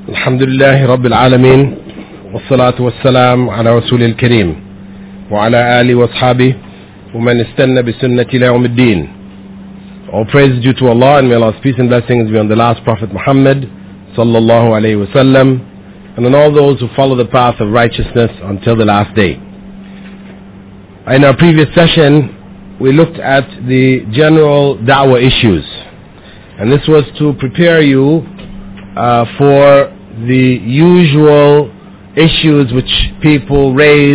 الحمد لله رب العالمين والصلاة والسلام على رسول الكريم وعلى آله وأصحابه ومن استنى بسنة إلى يوم الدين. All praise is due to Allah, and may Allah's peace and blessings be on the last Prophet Muhammad sallallahu alayhi wasallam, and on all those who follow the path of righteousness until the last day. In our previous session, we looked at the general da'wah issues, and this was to prepare you for the usual issues which people raise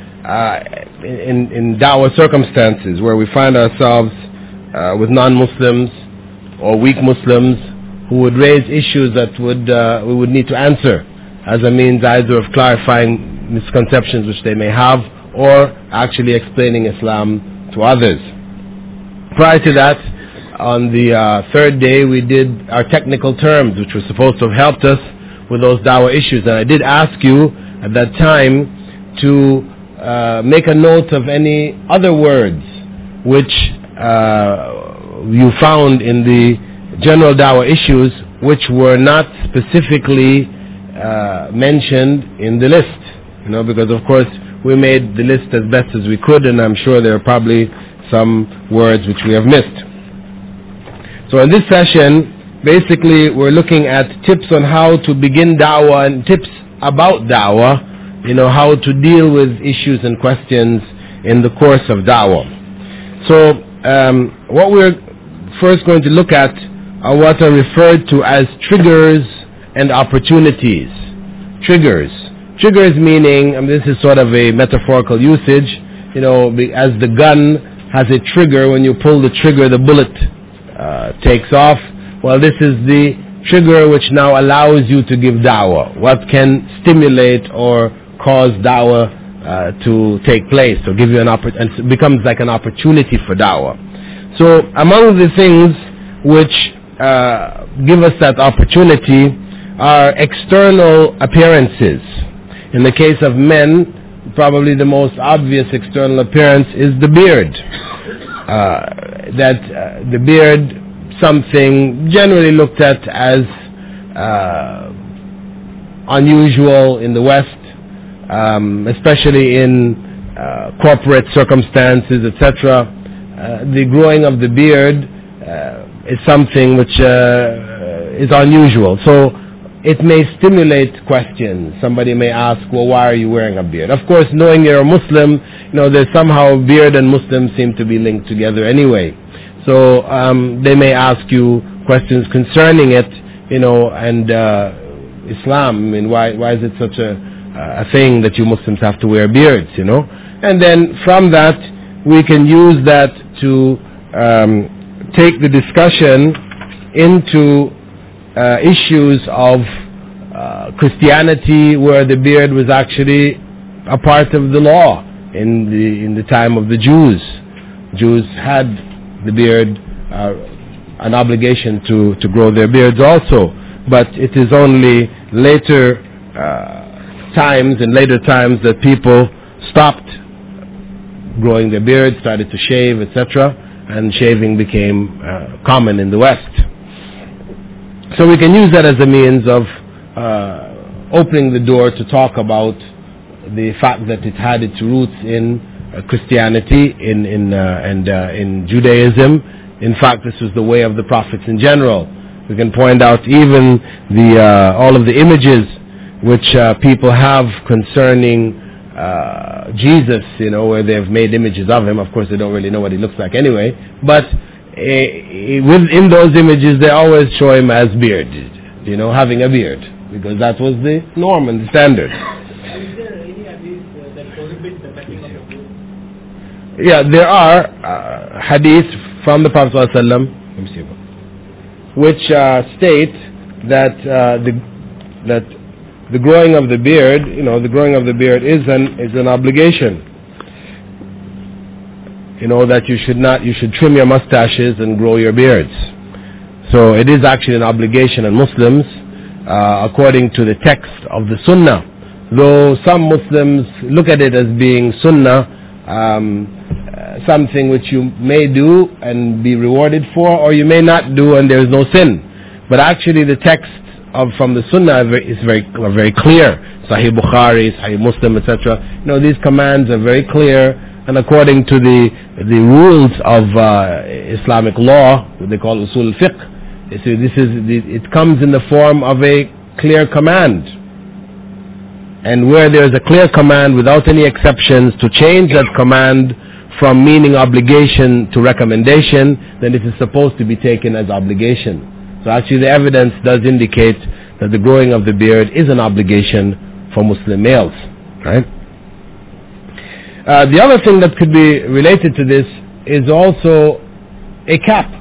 in da'wah circumstances, where we find ourselves with non-Muslims or weak Muslims who would raise issues that we would need to answer as a means either of clarifying misconceptions which they may have or actually explaining Islam to others. Prior to that, on the third day, we did our technical terms, which were supposed to have helped us with those da'wah issues. And I did ask you at that time to make a note of any other words which you found in the general da'wah issues which were not specifically mentioned in the list. Because of course we made the list as best as we could, and I'm sure there are probably some words which we have missed. So in this session, basically we're looking at tips on how to begin da'wah and tips about da'wah, how to deal with issues and questions in the course of da'wah. So what we're first going to look at are what are referred to as triggers and opportunities. Triggers meaning, this is sort of a metaphorical usage, as the gun has a trigger, when you pull the trigger the bullet takes off. Well, this is the trigger which now allows you to give da'wah. What can stimulate or cause da'wah to take place, or give you an opportunity, and it becomes like an opportunity for da'wah. So among the things which give us that opportunity are external appearances. In the case of men, probably the most obvious external appearance is the beard. The beard, something generally looked at as unusual in the West, especially in corporate circumstances, etc. The growing of the beard is something which is unusual. So it may stimulate questions. Somebody may ask, well, why are you wearing a beard? Of course, knowing you're a Muslim, there's somehow beard and Muslim seem to be linked together anyway. So they may ask you questions concerning it, and Islam. Why is it such a thing that you Muslims have to wear beards, And then from that, we can use that to take the discussion into issues of Christianity, where the beard was actually a part of the law in the time of the Jews. Jews had the beard, an obligation to grow their beards also, but it is only later times that people stopped growing their beards, started to shave, etc., and shaving became common in the West. So we can use that as a means of opening the door to talk about the fact that it had its roots in Christianity, in Judaism. In fact, this was the way of the prophets in general. We can point out even all of the images which people have concerning Jesus, where they've made images of him. Of course, they don't really know what he looks like anyway. But in those images, they always show him as bearded, having a beard, because that was the norm and the standard. Yeah, there are hadiths from the Prophet ﷺ which state that the growing of the beard, is an obligation. That you should trim your mustaches and grow your beards. So it is actually an obligation on Muslims, according to the text of the Sunnah. Though some Muslims look at it as being Sunnah, something which you may do and be rewarded for, or you may not do and there is no sin. But actually the text from the Sunnah is very clear. Sahih Bukhari, Sahih Muslim, etc. These commands are very clear, and according to the rules of Islamic law, what they call usul fiqh, it comes in the form of a clear command. And where there is a clear command without any exceptions, to change that command from meaning obligation to recommendation, then it is supposed to be taken as obligation. So actually the evidence does indicate that the growing of the beard is an obligation for Muslim males. Right? The other thing that could be related to this is also a cap.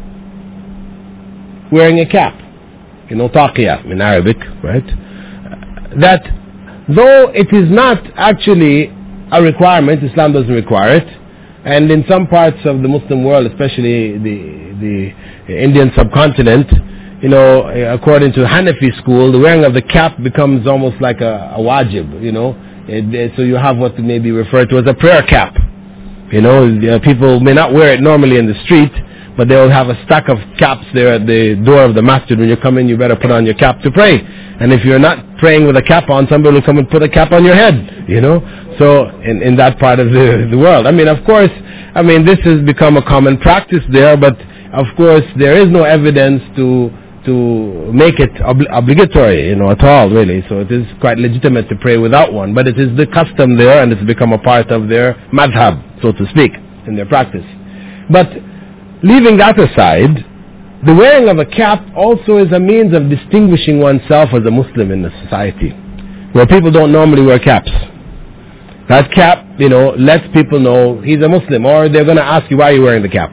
Wearing a cap. Taqiyah in Arabic, right? That though it is not actually a requirement, Islam doesn't require it, and in some parts of the Muslim world, especially the Indian subcontinent, according to Hanafi school, the wearing of the cap becomes almost like a wajib, so you have what may be referred to as a prayer cap. People may not wear it normally in the street, but they will have a stack of caps there at the door of the masjid. When you come in, you better put on your cap to pray. And if you're not praying with a cap on, somebody will come and put a cap on your head, So in that part of the world. Of course, this has become a common practice there, but of course there is no evidence to make it obligatory, at all, really. So it is quite legitimate to pray without one, but it is the custom there, and it's become a part of their madhab, so to speak, in their practice. But leaving that aside, the wearing of a cap also is a means of distinguishing oneself as a Muslim in the society, where people don't normally wear caps. That cap, lets people know he's a Muslim, or they're going to ask you, why are you wearing the cap?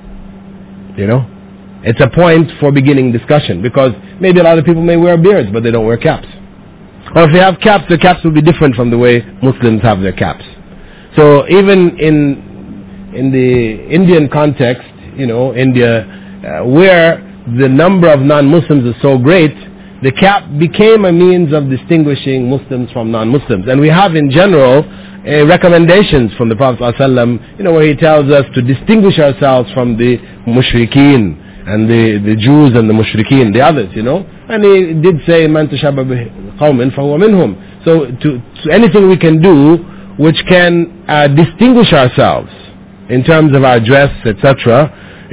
It's a point for beginning discussion, because maybe a lot of people may wear beards, but they don't wear caps. Or if they have caps, the caps will be different from the way Muslims have their caps. So even in the Indian context, India, where the number of non-Muslims is so great, the cap became a means of distinguishing Muslims from non-Muslims. And we have in general recommendations from the Prophet ﷺ, where he tells us to distinguish ourselves from the mushrikeen and the Jews and the mushrikeen, the others, And he did say, "Man tashabba biqawmin fahuwa minhum." So to anything we can do which can distinguish ourselves in terms of our dress, etc.,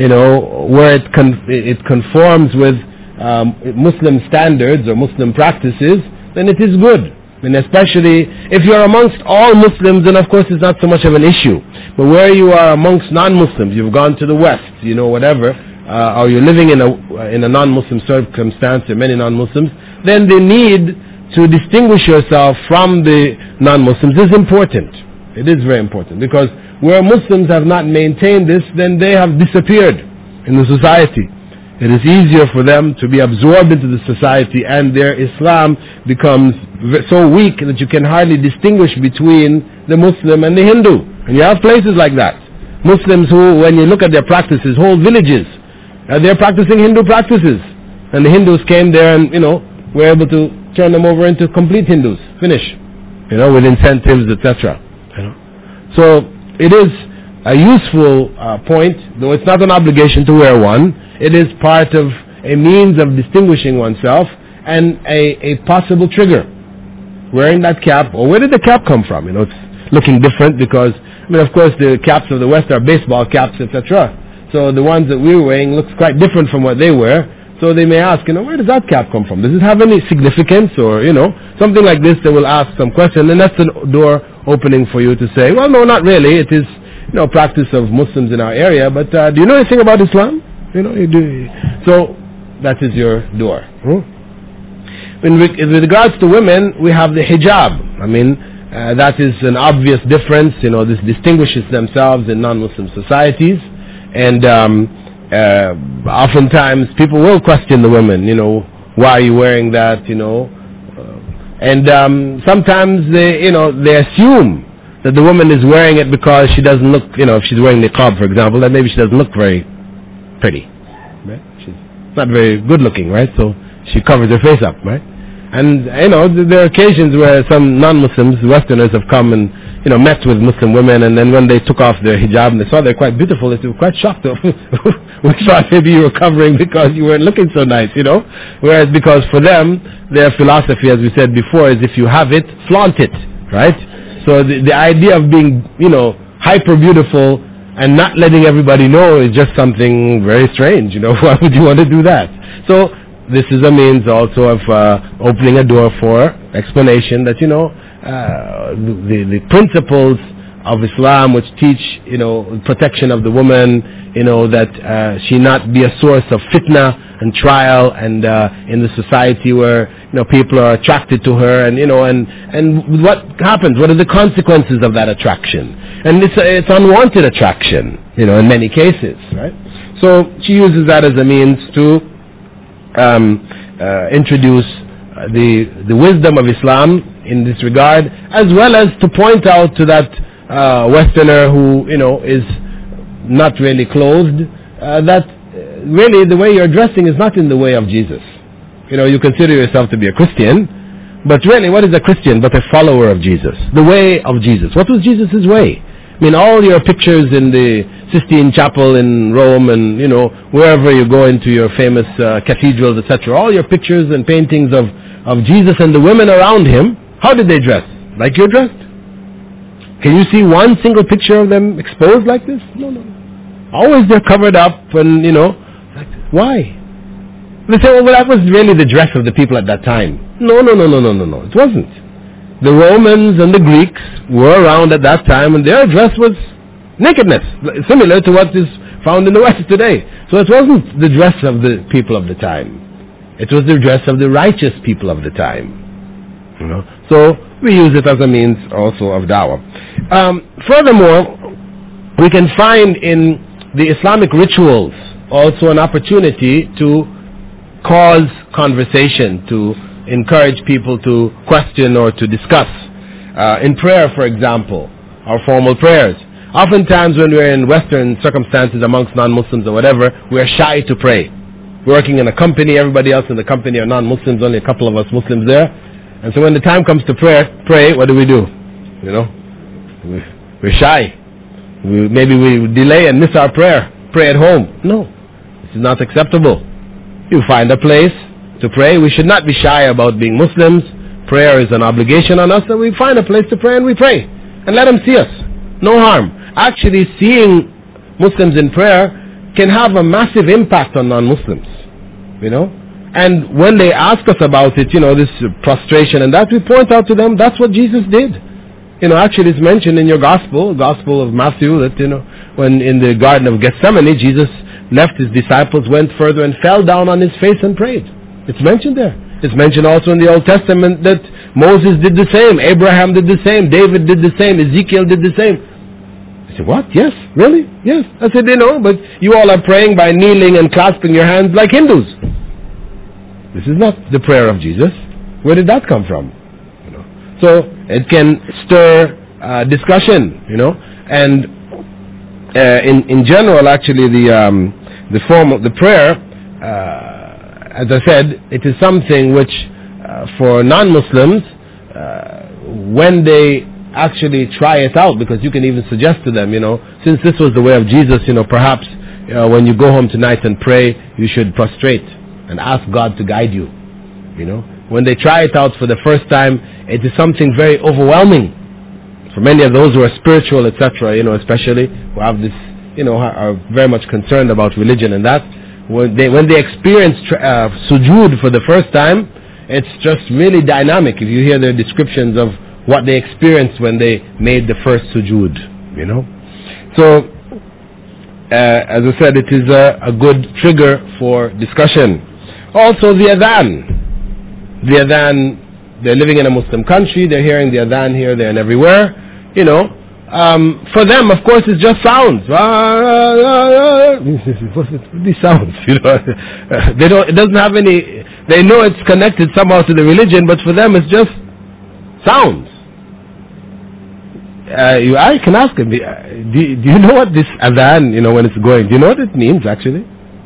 where it conforms with Muslim standards or Muslim practices, then it is good. And especially if you're amongst all Muslims, then of course it's not so much of an issue. But where you are amongst non-Muslims, you've gone to the West, whatever, or you're living in a non-Muslim circumstance, or many non-Muslims, then the need to distinguish yourself from the non-Muslims is important. It is very important, because where Muslims have not maintained this, then they have disappeared in the society. It is easier for them to be absorbed into the society, and their Islam becomes so weak that you can hardly distinguish between the Muslim and the Hindu. And you have places like that. Muslims who, when you look at their practices, whole villages, they're practicing Hindu practices. And the Hindus came there and, were able to turn them over into complete Hindus. Finish. With incentives, etc. So it is a useful point, though it's not an obligation to wear one. It is part of a means of distinguishing oneself and a possible trigger. Wearing that cap, or where did the cap come from? It's looking different because, of course the caps of the West are baseball caps, etc. So the ones that we're wearing looks quite different from what they wear. So they may ask, where does that cap come from? Does it have any significance, or, something like this? They will ask some question, and that's a door opening for you to say, well, no, not really. It is, practice of Muslims in our area, but do you know anything about Islam? You do. So that is your door. With regards to women, we have the hijab. That is an obvious difference. This distinguishes themselves in non-Muslim societies, and oftentimes people will question the women. Why are you wearing that? And sometimes they assume that the woman is wearing it because she doesn't look. If she's wearing niqab, for example, then maybe she doesn't look very pretty, right? She's not very good looking, right? So she covers her face up, right? And, there are occasions where some non-Muslims, Westerners, have come and, met with Muslim women, and then when they took off their hijab and they saw they're quite beautiful, they were quite shocked. We thought maybe you were covering because you weren't looking so nice, Whereas because for them, their philosophy, as we said before, is if you have it, flaunt it, right? So the idea of being, hyper beautiful and not letting everybody know is just something very strange, Why would you want to do that? So this is a means also of opening a door for explanation that, the principles of Islam which teach, protection of the woman, that she not be a source of fitna and trial and in the society where, people are attracted to her and, and what happens? What are the consequences of that attraction? And it's unwanted attraction, in many cases, right? So she uses that as a means to introduce the wisdom of Islam in this regard, as well as to point out to that Westerner who is not really clothed, that really the way you're dressing is not in the way of Jesus. You consider yourself to be a Christian, but really what is a Christian but a follower of Jesus? The way of Jesus. What was Jesus' way? I mean, all your pictures in the Sistine Chapel in Rome and, wherever you go into your famous cathedrals, etc., all your pictures and paintings of Jesus and the women around him, how did they dress? Like you're dressed? Can you see one single picture of them exposed like this? No. Always they're covered up and, like this. Why? They say, well, that was really the dress of the people at that time. No. It wasn't. The Romans and the Greeks were around at that time and their dress was nakedness, similar to what is found in the West today. So it wasn't the dress of the people of the time. It was the dress of the righteous people of the time. So we use it as a means also of da'wah. Furthermore, we can find in the Islamic rituals also an opportunity to cause conversation, to encourage people to question or to discuss. In prayer, for example, our formal prayers. Oftentimes when we're in Western circumstances amongst non-Muslims or whatever, we're shy to pray. We're working in a company, everybody else in the company are non-Muslims, only a couple of us Muslims there. And so when the time comes to pray, what do? We're shy. Maybe we delay and miss our prayer. Pray at home. No, this is not acceptable. You find a place to pray. We should not be shy about being Muslims. Prayer is an obligation on us, and we find a place to pray and we pray. And let them see us. No harm. Actually, seeing Muslims in prayer can have a massive impact on non-Muslims. And when they ask us about it, this prostration and that, we point out to them, that's what Jesus did. Actually it's mentioned in your Gospel of Matthew, that, when in the Garden of Gethsemane, Jesus left his disciples, went further and fell down on his face and prayed. It's mentioned there. It's mentioned also in the Old Testament that Moses did the same, Abraham did the same, David did the same, Ezekiel did the same. I said, what? Yes? Really? Yes. I said, but you all are praying by kneeling and clasping your hands like Hindus. This is not the prayer of Jesus. Where did that come from? So it can stir discussion, and in general, actually, the form of the prayer, as I said, it is something which for non-Muslims, when they actually try it out, because you can even suggest to them, since this was the way of Jesus, perhaps when you go home tonight and pray, you should prostrate and ask God to guide you. When they try it out for the first time, it is something very overwhelming. For many of those who are spiritual, etc., especially, who have this, are very much concerned about religion and that, when they experience sujood for the first time, it's just really dynamic. If you hear their descriptions of what they experienced when they made the first sujood, So, as I said, it is a good trigger for discussion. Also the adhan. The adhan, they're living in a Muslim country, they're hearing the adhan here, there and everywhere. For them, of course, it's just sounds. These sounds, it doesn't have any, they know it's connected somehow to the religion, but for them it's just sounds. I can ask him, do you know what this adhan, when it's going, do you know what it means actually?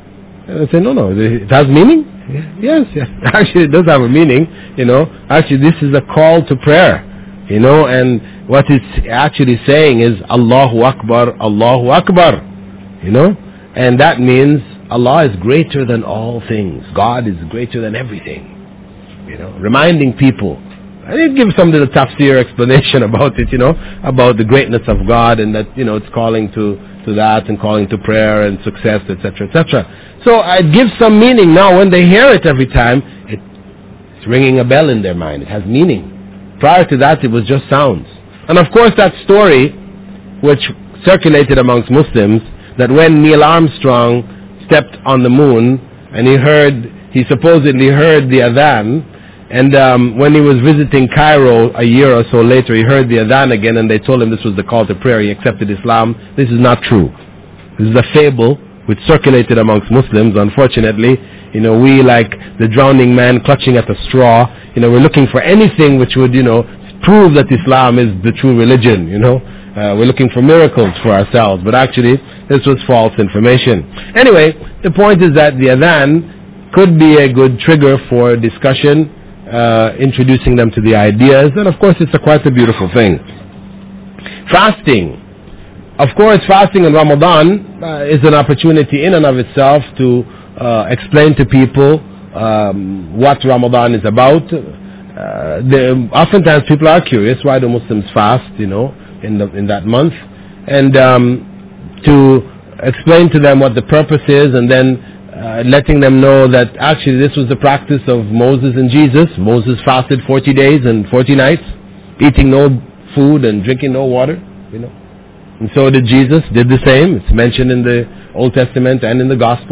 And I say, no, it has meaning? Yes. Actually, it does have a meaning, Actually, this is a call to prayer, and what it's actually saying is, Allahu Akbar, Allahu Akbar, and that means Allah is greater than all things. God is greater than everything, reminding people. I did give some little tafsir explanation about it, about the greatness of God, and that, it's calling to that and calling to prayer and success, etc., etc. So I give some meaning now. When they hear it every time, it's ringing a bell in their mind. It has meaning. Prior to that, it was just sounds. And of course, that story, which circulated amongst Muslims, that when Neil Armstrong stepped on the moon and he supposedly heard the adhan. And when he was visiting Cairo a year or so later, he heard the adhan again, and they told him this was the call to prayer. He accepted Islam. This is not true. This is a fable which circulated amongst Muslims. Unfortunately, we, like the drowning man clutching at a straw, we're looking for anything which would, prove that Islam is the true religion, We're looking for miracles for ourselves, but actually this was false information. Anyway, the point is that the adhan could be a good trigger for discussion, introducing them to the ideas, and of course it's quite a beautiful thing. Fasting. Of course, fasting in Ramadan is an opportunity in and of itself to explain to people what Ramadan is about. Oftentimes people are curious, why do Muslims fast, in that month, and to explain to them what the purpose is, and then letting them know that actually this was the practice of Moses and Jesus. Moses fasted 40 days and 40 nights, eating no food and drinking no water, And so did Jesus, did the same. It's mentioned in the Old Testament and in the Gospel.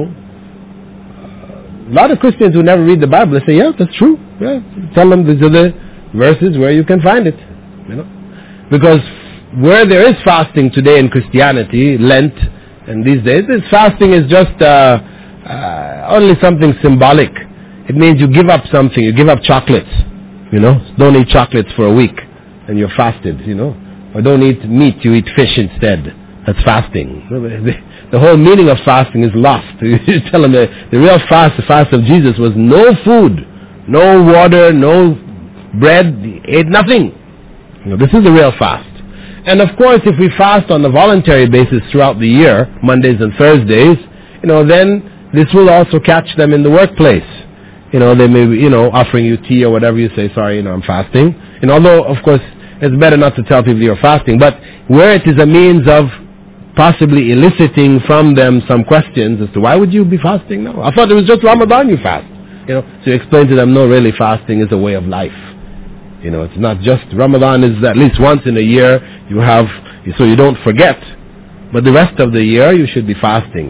A lot of Christians who never read the Bible, they say, yeah, that's true. Yeah. Tell them these are the verses where you can find it, Because where there is fasting today in Christianity, Lent, and these days, this fasting is just only something symbolic. It means you give up something. You give up chocolates, Don't eat chocolates for a week and you're fasted, Or don't eat meat, you eat fish instead. That's fasting. The whole meaning of fasting is lost. You tell them the real fast, the fast of Jesus, was no food, no water, no bread. He ate nothing. This is the real fast. And of course, if we fast on a voluntary basis throughout the year, Mondays and Thursdays, then this will also catch them in the workplace. They may be, offering you tea or whatever, you say, sorry, I'm fasting. And although, of course, it's better not to tell people you're fasting, but where it is a means of possibly eliciting from them some questions as to why would you be fasting now? I thought it was just Ramadan you fast. So you explain to them, no, really fasting is a way of life. It's not just Ramadan is at least once in a year you have, so you don't forget. But the rest of the year you should be fasting,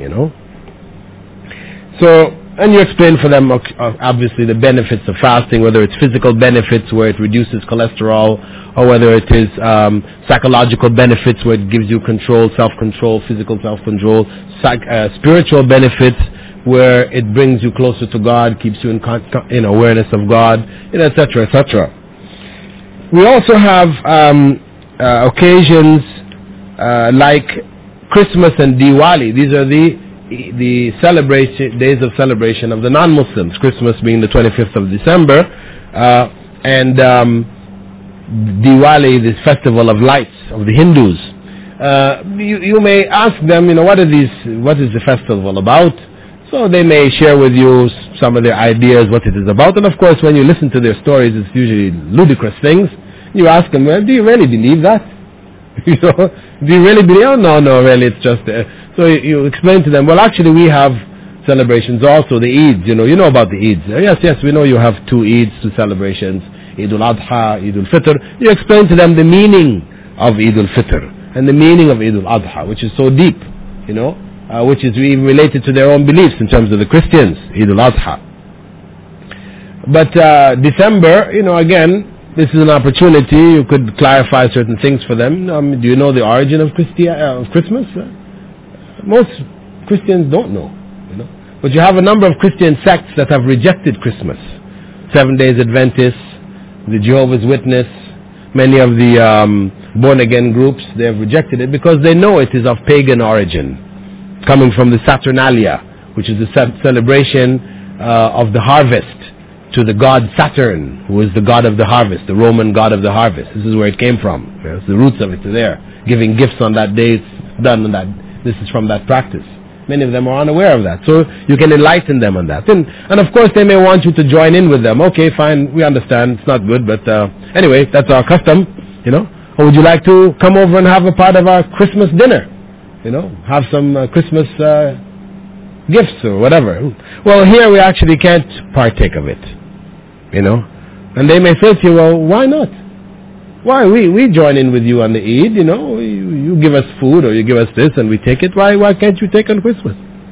So, and you explain for them, obviously, the benefits of fasting, whether it's physical benefits where it reduces cholesterol, or whether it is psychological benefits where it gives you control, self-control, physical self-control, spiritual benefits where it brings you closer to God, keeps you in awareness of God, etc., etc. We also have occasions like Christmas and Diwali. These are the celebration days of celebration of the non-Muslims, Christmas being the 25th of December, and Diwali, the festival of lights of the Hindus. You may ask them, what is the festival about? So they may share with you some of their ideas, what it is about. And of course, when you listen to their stories, it's usually ludicrous things. You ask them, well, do you really believe that? Do you really believe? Oh, no, really, it's just... So you explain to them, well, actually, we have celebrations also, the Eids. You know about the Eids. Yes, we know you have two Eids, two celebrations, Eid al-Adha, Eid al-Fitr. You explain to them the meaning of Eid al-Fitr and the meaning of Eid al-Adha, which is so deep, which is related to their own beliefs in terms of the Christians, Eid al-Adha. But December, again, this is an opportunity. You could clarify certain things for them. Do you know the origin of Christmas? Most Christians don't know, But you have a number of Christian sects that have rejected Christmas. Seventh-day Adventists, the Jehovah's Witness, many of the born-again groups, they have rejected it because they know it is of pagan origin, coming from the Saturnalia, which is the celebration of the harvest to the god Saturn, who is the god of the harvest, the Roman god of the harvest. This is where it came from. Yes, the roots of it are there. Giving gifts on that day, it's done on that. This is from that practice. Many of them are unaware of that. So you can enlighten them on that. And of course they may want you to join in with them. Okay, fine, we understand, it's not good, but anyway, that's our custom, you know. Or would you like to come over and have a part of our Christmas dinner? You know, have some Christmas gifts or whatever. Well, here we actually can't partake of it, you know. And they may say to you, well, why not? Why? We join in with you on the Eid, you know. You give us food or you give us this and we take it. Why can't you take on Christmas?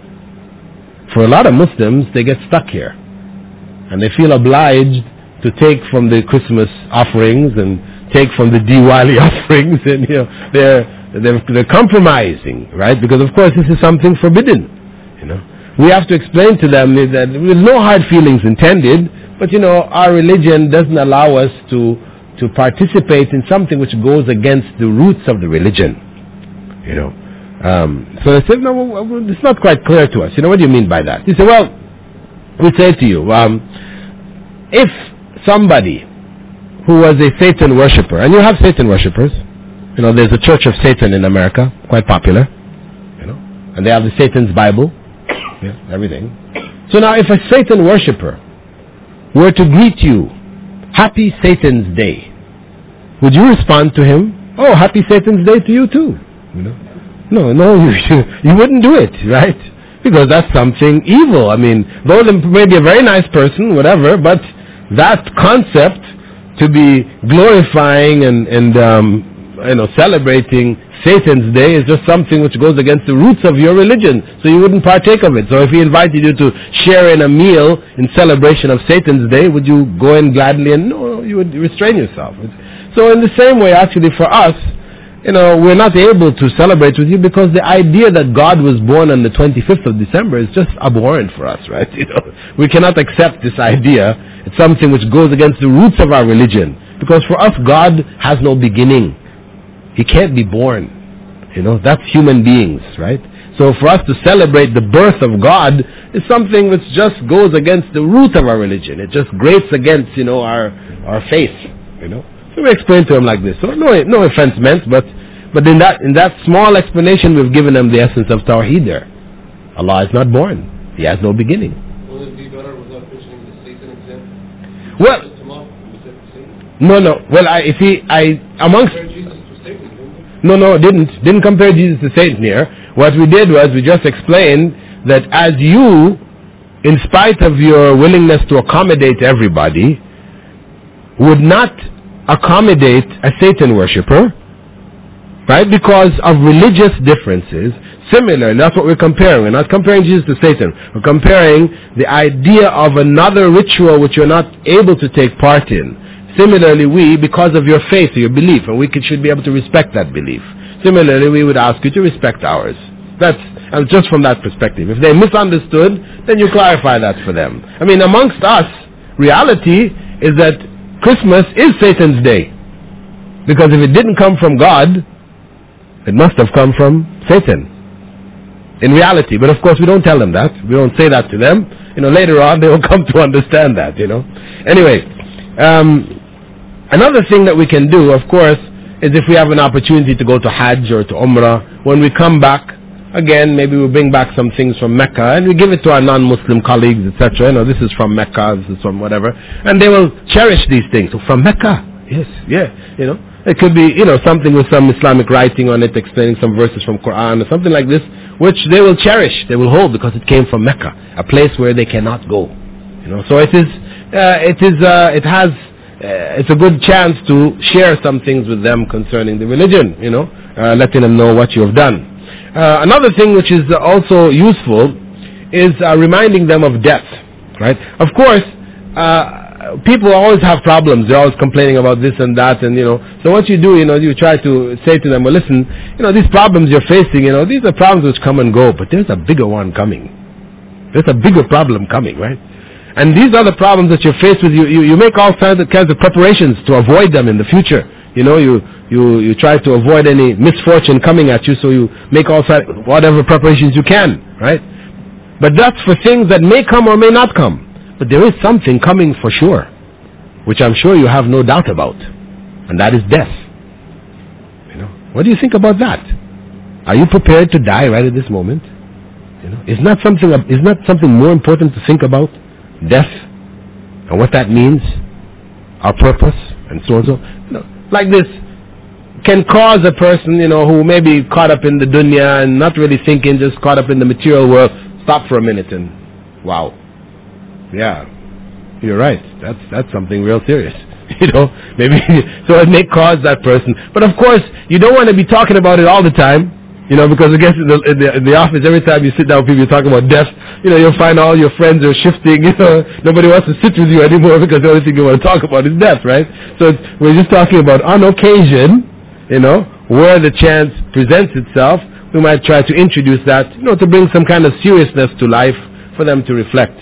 For a lot of Muslims, they get stuck here. And they feel obliged to take from the Christmas offerings and take from the Diwali offerings, and you know, they're compromising, right? Because of course this is something forbidden, you know. We have to explain to them that with no hard feelings intended, but you know, our religion doesn't allow us to participate in something which goes against the roots of the religion, you know. So they said, no, it's not quite clear to us. You know, what do you mean by that? He said, well, we say to you, if somebody who was a Satan worshipper, and you have Satan worshippers, you know, there's a Church of Satan in America, quite popular, you know, and they have the Satan's Bible, yeah, everything. So now if a Satan worshipper were to greet you, Happy Satan's Day, would you respond to him, oh, Happy Satan's Day to you too? You know? No, you wouldn't do it, right? Because that's something evil. I mean, though they may be a very nice person, whatever, but that concept to be glorifying and you know, celebrating Satan's Day is just something which goes against the roots of your religion, so you wouldn't partake of it. So if he invited you to share in a meal in celebration of Satan's Day, would you go in gladly? And no, you would restrain yourself. So in the same way, actually, for us, you know, we're not able to celebrate with you because the idea that God was born on the 25th of December is just abhorrent for us, right? You know, we cannot accept this idea. It's something which goes against the roots of our religion. Because for us, God has no beginning. He can't be born. You know, that's human beings, right? So for us to celebrate the birth of God is something which just goes against the root of our religion. It just grates against, you know, our faith, you know. So we explain to him like this. So no offense meant, but in that small explanation we've given them the essence of Tawheed there. Allah is not born. He has no beginning. Will it be better without mentioning the Satan example? Well, no. Well, didn't compare Jesus to Satan here. What we did was we just explained that as you, in spite of your willingness to accommodate everybody, would not accommodate a Satan worshipper, right? Because of religious differences. Similarly, that's what we're comparing. We're not comparing Jesus to Satan. We're comparing the idea of another ritual which you're not able to take part in. Similarly, we, because of your faith or your belief, and we should be able to respect that belief. Similarly, we would ask you to respect ours. That's just from that perspective. If they misunderstood, then you clarify that for them. I mean, amongst us, reality is that Christmas is Satan's day. Because if it didn't come from God, it must have come from Satan. In reality. But of course we don't tell them that. We don't say that to them. You know, later on they will come to understand that, you know. Anyway, another thing that we can do, of course, is if we have an opportunity to go to Hajj or to Umrah, when we come back, again, maybe we bring back some things from Mecca and we give it to our non-Muslim colleagues, etc. You know, this is from Mecca, this is from whatever. And they will cherish these things. So from Mecca, yes, yeah, you know. It could be, you know, something with some Islamic writing on it, explaining some verses from Quran or something like this, which they will cherish, they will hold because it came from Mecca, a place where they cannot go. You know, so it's a good chance to share some things with them concerning the religion, you know, letting them know what you have done. Another thing which is also useful is reminding them of death, right? Of course, people always have problems. They're always complaining about this and that, and you know. So what you do, you know, you try to say to them, well, listen, you know, these problems you're facing, you know, these are problems which come and go, but there's a bigger one coming. There's a bigger problem coming, right? And these are the problems that you're faced with. You make all kinds of preparations to avoid them in the future. You know, you try to avoid any misfortune coming at you, so you make all whatever preparations you can, right? But that's for things that may come or may not come. But there is something coming for sure, which I'm sure you have no doubt about, and that is death. What do you think about that? Are you prepared to die right at this moment? Isn't that something more important to think about? Death and what that means, our purpose, and so and so. Like this can cause a person, who may be caught up in the dunya and not really thinking, just caught up in the material world, stop for a minute and, wow, yeah, you're right. That's something real serious. Maybe so it may cause that person. But of course, you don't want to be talking about it all the time. Because I guess in the office, every time you sit down with people, you're talking about death, you'll find all your friends are shifting, nobody wants to sit with you anymore because the only thing you want to talk about is death, right? So we're just talking about on occasion, where the chance presents itself, we might try to introduce that, to bring some kind of seriousness to life for them to reflect.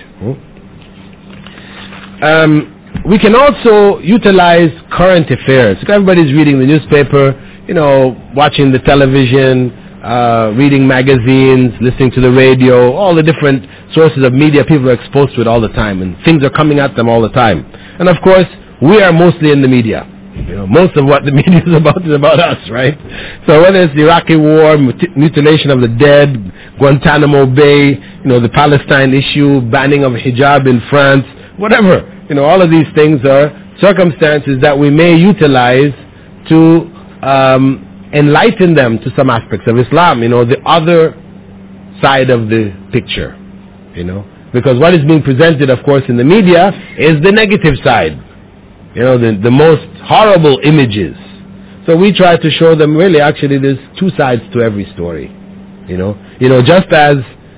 We can also utilize current affairs. Everybody's reading the newspaper, watching the television, reading magazines, listening to the radio, all the different sources of media people are exposed to it all the time, and things are coming at them all the time. And of course, we are mostly in the media. Most of what the media is about us, right? So whether it's the Iraqi war, mutilation of the dead, Guantanamo Bay, the Palestine issue, banning of hijab in France, whatever, all of these things are circumstances that we may utilize to enlighten them to some aspects of Islam, the other side of the picture, because what is being presented, of course, in the media is the negative side, the most horrible images. So we try to show them really, actually, there's two sides to every story, just as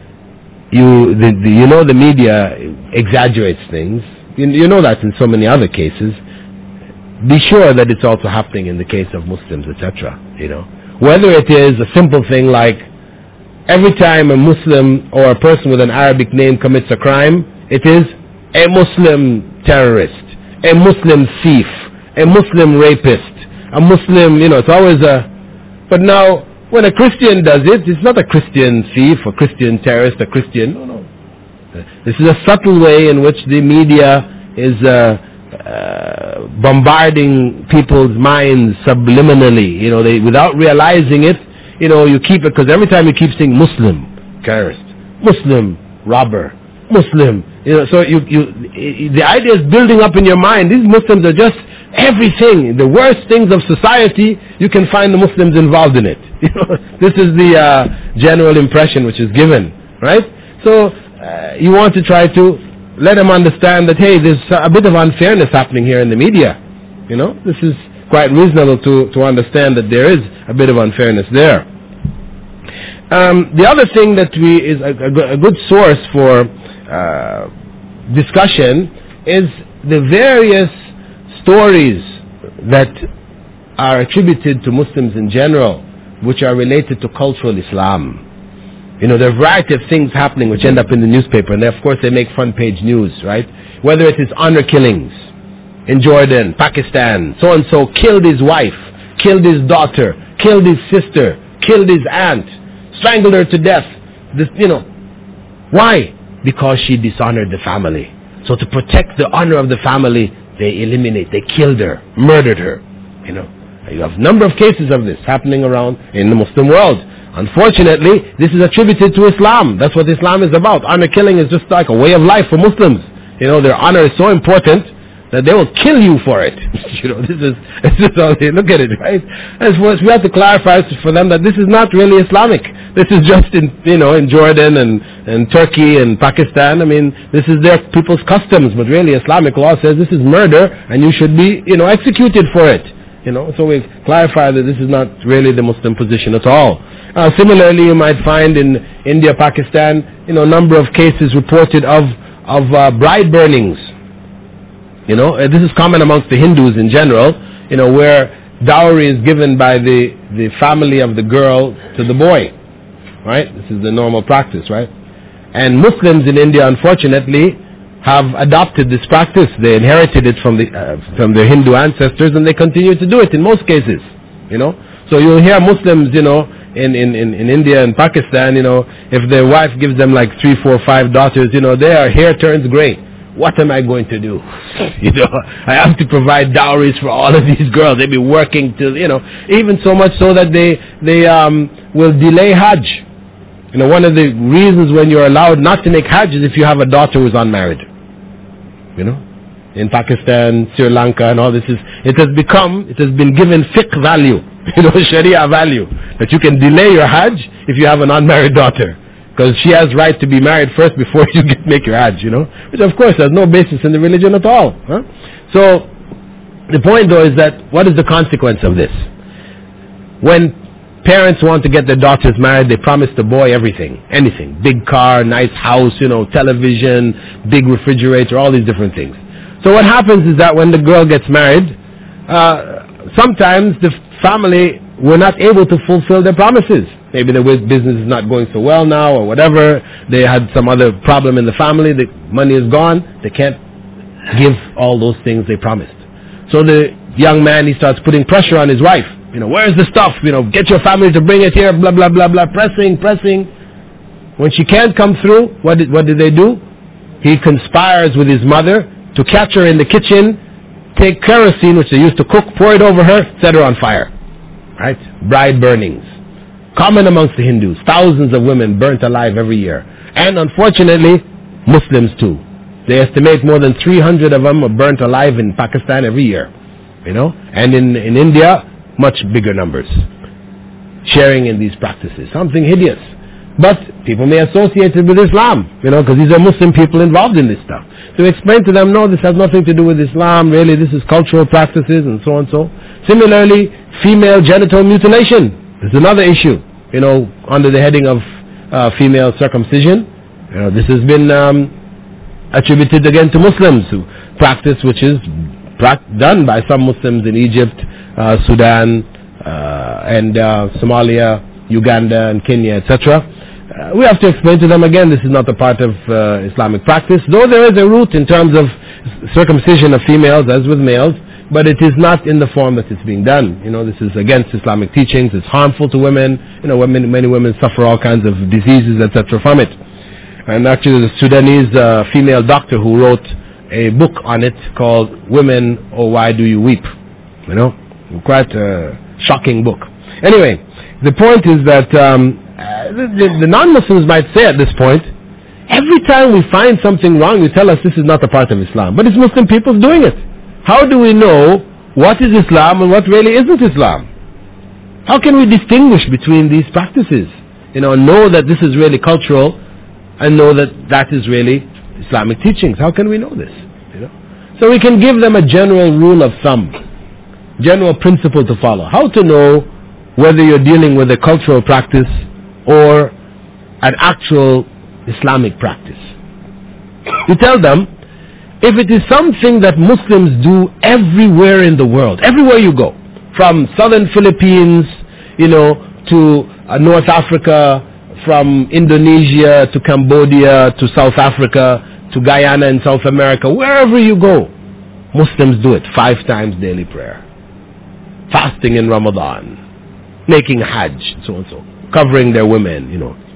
the media exaggerates things, that in so many other cases. Be sure that it's also happening in the case of Muslims, etc. Whether it is a simple thing like every time a Muslim or a person with an Arabic name commits a crime, it is a Muslim terrorist, a Muslim thief, a Muslim rapist, a Muslim, it's always a... But now, when a Christian does it, it's not a Christian thief, a Christian terrorist, a Christian... No. This is a subtle way in which the media is... bombarding people's minds subliminally, they, without realizing it, you keep it, because every time you keep saying Muslim terrorist, Muslim robber, Muslim, so the idea is building up in your mind. These Muslims are just everything, the worst things of society, you can find the Muslims involved in it. This is the general impression which is given, right? So you want to try to let them understand that, hey, there's a bit of unfairness happening here in the media. This is quite reasonable to understand that there is a bit of unfairness there. The other thing that is a good source for discussion is the various stories that are attributed to Muslims in general, which are related to cultural Islam. There are a variety of things happening which end up in the newspaper, and of course they make front page news, right? Whether it is honor killings in Jordan, Pakistan, so-and-so killed his wife, killed his daughter, killed his sister, killed his aunt, strangled her to death. Why? Because she dishonored the family. So to protect the honor of the family, they killed her, murdered her. You have a number of cases of this happening around in the Muslim world. Unfortunately, this is attributed to Islam. That's what Islam is about. Honor killing is just like a way of life for Muslims. Their honor is so important that they will kill you for it. This is how they look at it, right? And we have to clarify for them that this is not really Islamic. This is just in Jordan and Turkey and Pakistan. This is their people's customs, but really Islamic law says this is murder and you should be, executed for it. So we clarify that this is not really the Muslim position at all. Similarly, you might find in India, Pakistan, a number of cases reported of bride burnings. This is common amongst the Hindus in general, where dowry is given by the family of the girl to the boy, right? This is the normal practice, right? And Muslims in India, unfortunately, have adopted this practice. They inherited it from their Hindu ancestors, and they continue to do it in most cases, So you'll hear Muslims, in India and Pakistan, if their wife gives them like 3, 4, 5 daughters, their hair turns gray. What am I going to do? I have to provide dowries for all of these girls. They'll be working till, even so much so that they will delay Hajj. One of the reasons when you're allowed not to make Hajj is if you have a daughter who's unmarried. In Pakistan, Sri Lanka and all this, it has been given fiqh value, Sharia value, that you can delay your Hajj if you have an unmarried daughter. Because she has right to be married first before you make your Hajj, which of course has no basis in the religion at all. So, the point though is that, what is the consequence of this? When parents want to get their daughters married, they promise the boy everything, anything. Big car, nice house, television, big refrigerator, all these different things. So what happens is that when the girl gets married, sometimes the family were not able to fulfill their promises. Maybe the business is not going so well now or whatever. They had some other problem in the family. The money is gone. They can't give all those things they promised. So the young man, he starts putting pressure on his wife. Where's the stuff? Get your family to bring it here, blah, blah, blah, blah, pressing. When she can't come through, what did they do? He conspires with his mother to catch her in the kitchen, take kerosene, which they used to cook, pour it over her, set her on fire. Right? Bride burnings. Common amongst the Hindus. Thousands of women burnt alive every year. And unfortunately, Muslims too. They estimate more than 300 of them are burnt alive in Pakistan every year. And in India, much bigger numbers. Sharing in these practices. Something hideous. But people may associate it with Islam, because these are Muslim people involved in this stuff. So explain to them, no, this has nothing to do with Islam, really, this is cultural practices and so on and so. Similarly, female genital mutilation is another issue, under the heading of female circumcision. This has been attributed again to Muslims, who practice which is done by some Muslims in Egypt, Sudan, and Somalia, Uganda and Kenya, etc. We have to explain to them again, this is not a part of Islamic practice, though there is a root in terms of circumcision of females as with males, but it is not in the form that it's being done. This is against Islamic teachings, it's harmful to women, many women suffer all kinds of diseases, etc. from it. And actually the Sudanese female doctor who wrote a book on it called Women, Oh Why Do You Weep? Quite a shocking book. Anyway, the point is that the non-Muslims might say at this point, every time we find something wrong, you tell us this is not a part of Islam. But it's Muslim people doing it. How do we know what is Islam and what really isn't Islam? How can we distinguish between these practices? Know that this is really cultural and know that that is really Islamic teachings. How can we know this? So we can give them a general rule of thumb, general principle to follow. How to know whether you're dealing with a cultural practice or an actual Islamic practice. You tell them, if it is something that Muslims do everywhere in the world, everywhere you go, from southern Philippines, to North Africa, from Indonesia to Cambodia to South Africa to Guyana in South America, wherever you go, Muslims do it 5 times daily prayer. Fasting in Ramadan, making Hajj, so and so, covering their women,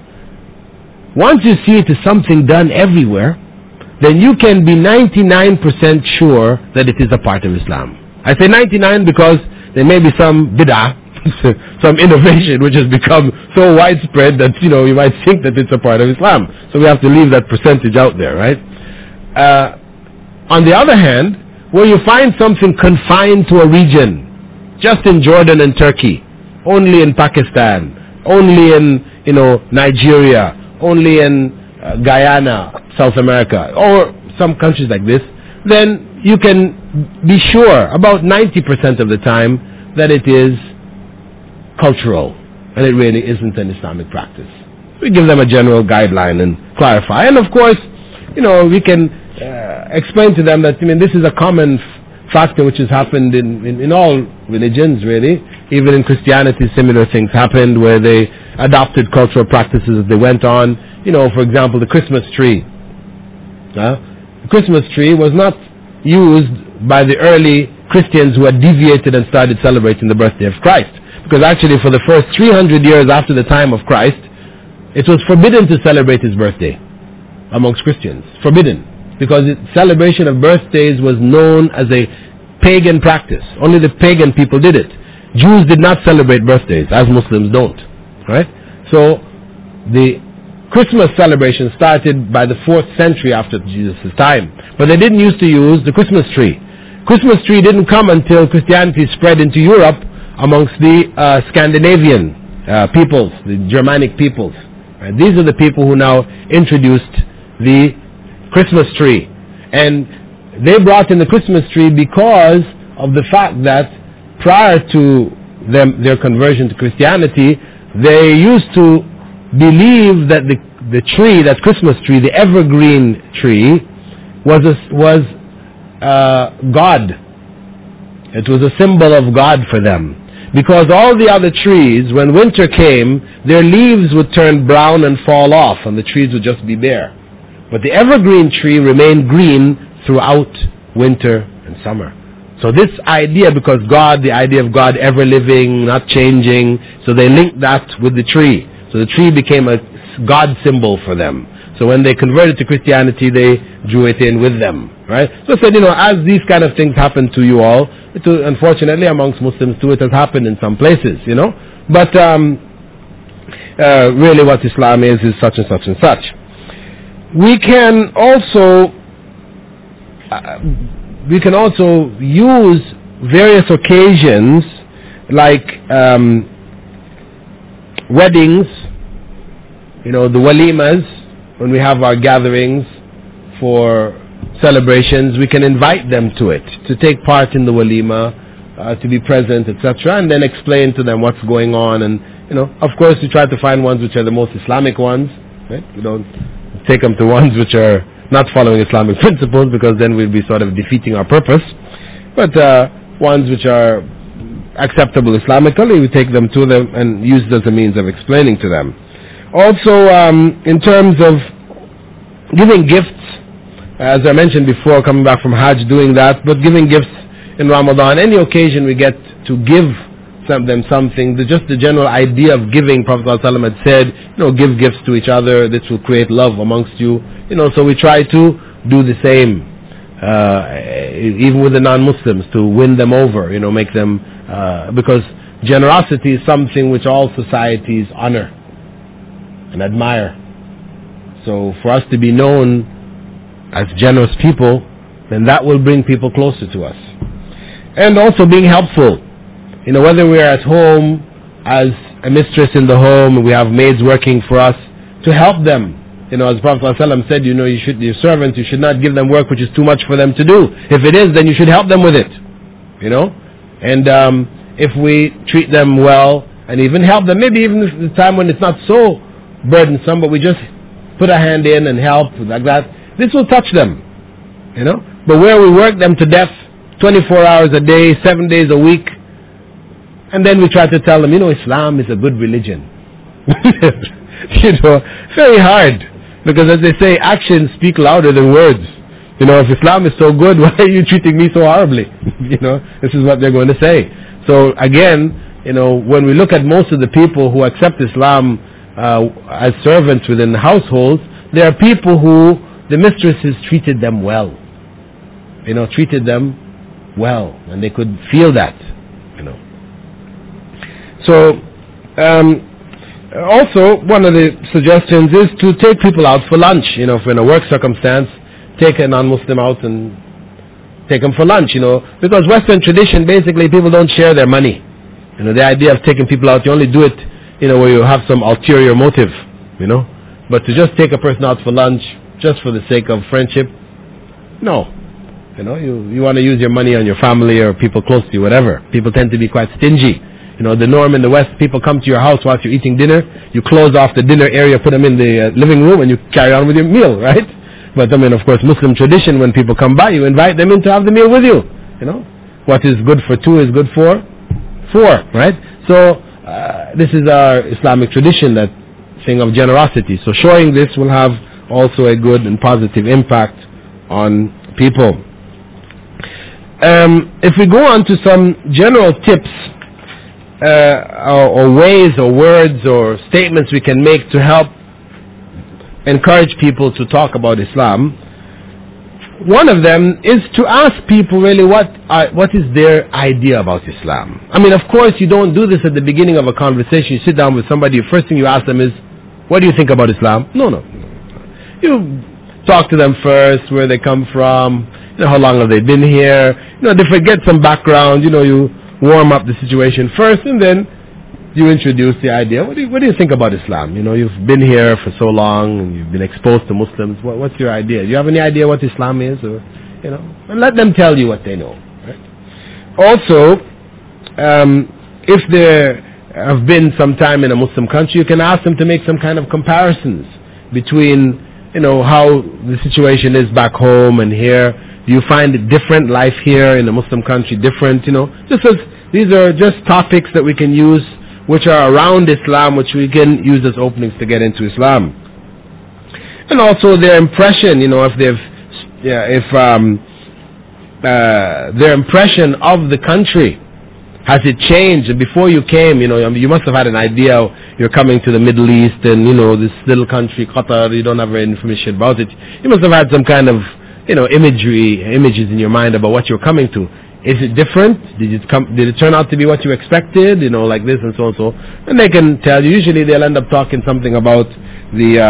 Once you see it is something done everywhere, then you can be 99% sure that it is a part of Islam. I say 99 because there may be some bid'ah, some innovation which has become so widespread that, you might think that it's a part of Islam. So we have to leave that percentage out there, right? On the other hand, where you find something confined to a region, just in Jordan and Turkey, only in Pakistan, only in, Nigeria, only in Guyana, South America, or some countries like this, then you can be sure about 90% of the time that it is cultural and it really isn't an Islamic practice. We give them a general guideline and clarify. And of course, we can explain to them that, this is a common factor which has happened in all religions really. Even in Christianity, similar things happened where they adopted cultural practices as they went on. For example, the Christmas tree. The Christmas tree was not used by the early Christians who had deviated and started celebrating the birthday of Christ. Because actually for the first 300 years after the time of Christ, it was forbidden to celebrate his birthday amongst Christians. Forbidden. Because celebration of birthdays was known as a pagan practice. Only the pagan people did it. Jews did not celebrate birthdays, as Muslims don't. Right? So the Christmas celebration started by the 4th century after Jesus' time. But they didn't used to use the Christmas tree. Christmas tree didn't come until Christianity spread into Europe amongst the Scandinavian peoples, the Germanic peoples. Right? These are the people who now introduced the Christmas tree. And they brought in the Christmas tree because of the fact that prior to their conversion to Christianity, they used to believe that the tree, that Christmas tree, the evergreen tree, was God. It was a symbol of God for them. Because all the other trees, when winter came, their leaves would turn brown and fall off, and the trees would just be bare. But the evergreen tree remained green throughout winter and summer. So this idea, because God, the idea of God ever living, not changing, so they linked that with the tree. So the tree became a God symbol for them. So when they converted to Christianity, they drew it in with them. Right? So I said, as these kind of things happen to you all, unfortunately amongst Muslims too, it has happened in some places, But really what Islam is such and such and such. We can also use various occasions like weddings, the walimas, when we have our gatherings for celebrations, we can invite them to it, to take part in the walima, to be present, etc., and then explain to them what's going on. And of course, we try to find ones which are the most Islamic ones. Right? We don't take them to ones which are not following Islamic principles, because then we'll be sort of defeating our purpose. But ones which are acceptable Islamically, we take them to them and use it as a means of explaining to them. Also, in terms of giving gifts, as I mentioned before, coming back from Hajj, doing that, but giving gifts in Ramadan, any occasion we get to give them something, just the general idea of giving, Prophet ﷺ had said, give gifts to each other, this will create love amongst you. So we try to do the same, even with the non-Muslims, to win them over, make them, because generosity is something which all societies honor and admire. So for us to be known as generous people, then that will bring people closer to us. And also being helpful. Whether we are at home as a mistress in the home, and we have maids working for us, to help them. As Prophet ﷺ said, your servants, you should not give them work which is too much for them to do. If it is, then you should help them with it. And if we treat them well, and even help them, maybe even at the time when it's not so burdensome, but we just put a hand in and help like that, this will touch them. But where we work them to death 24 hours a day, 7 days a week, and then we try to tell them, Islam is a good religion. Very hard. Because as they say, actions speak louder than words. If Islam is so good, why are you treating me so horribly? This is what they're going to say. So again, when we look at most of the people who accept Islam as servants within the households, there are people who the mistresses treated them well. Treated them well. And they could feel that. So, also, one of the suggestions is to take people out for lunch. If in a work circumstance, take a non-Muslim out and take them for lunch, Because Western tradition, basically, people don't share their money. The idea of taking people out, you only do it, where you have some ulterior motive, But to just take a person out for lunch, just for the sake of friendship, no. You want to use your money on your family or people close to you, whatever. People tend to be quite stingy. The norm in the West, people come to your house whilst you're eating dinner, you close off the dinner area, put them in the living room, and you carry on with your meal, right? But of course, Muslim tradition, when people come by, you invite them in to have the meal with you. What is good for two is good for four, right? So, this is our Islamic tradition, that thing of generosity. So showing this will have also a good and positive impact on people. If we go on to some general tips or ways or words or statements we can make to help encourage people to talk about Islam. One of them is to ask people really what is their idea about Islam. I mean, of course, you don't do this at the beginning of a conversation. You sit down with somebody, the first thing you ask them is, what do you think about Islam? No. You talk to them first, where they come from, how long have they been here, they forget some background, you warm up the situation first, and then you introduce the idea. What do you think about Islam? You've been here for so long, and you've been exposed to Muslims. What's your idea? Do you have any idea what Islam is? Or, and let them tell you what they know. Right? Also, if they have been some time in a Muslim country, you can ask them to make some kind of comparisons between, how the situation is back home and here. Do you find it different, life here in a Muslim country different, just as these are just topics that we can use which are around Islam, which we can use as openings to get into Islam. And also their impression, if their impression of the country, has it changed? Before you came, you must have had an idea you're coming to the Middle East and, this little country, Qatar, you don't have any information about it. You must have had some kind of, images in your mind about what you're coming to. Is it different? Did it turn out to be what you expected? Like this and so and so. And they can tell you. Usually they'll end up talking something about the